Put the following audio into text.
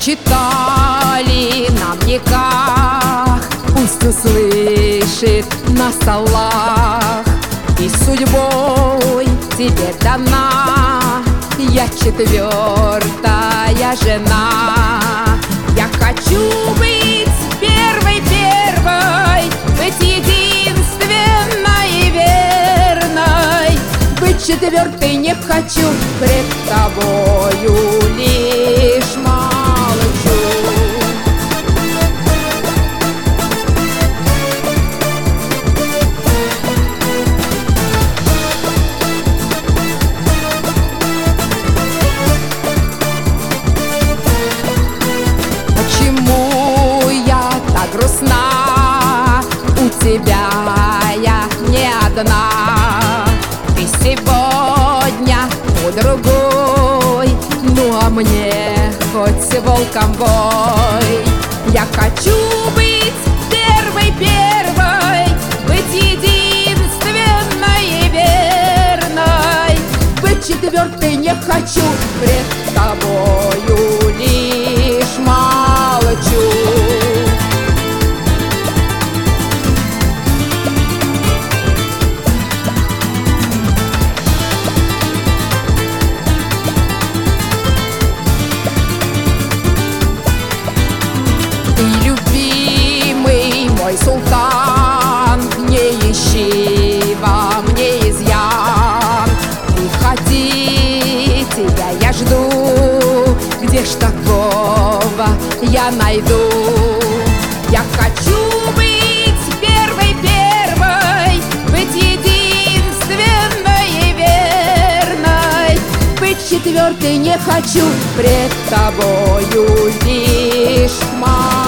читали на веках, пусть услышит на столах. И судьбой тебе дана я четвертая жена. Я хочу быть первой, быть единственной и верной. Быть четвертой не хочу, пред тобою лишь молчу. Почему я так грустна? У тебя я не одна. Ты сегодня у другой, ну а мне хоть волком бой. Я хочу быть первой, быть единственной и верной. Быть четвертой не хочу, пред тобою лишь молчу. Ты, любимый мой султан, не ищи во мне изъян. Приходи, тебя я жду, где ж такого я найду? Я хочу быть первой, быть единственной и верной. Быть четвертой не хочу, пред тобою лишь молчу.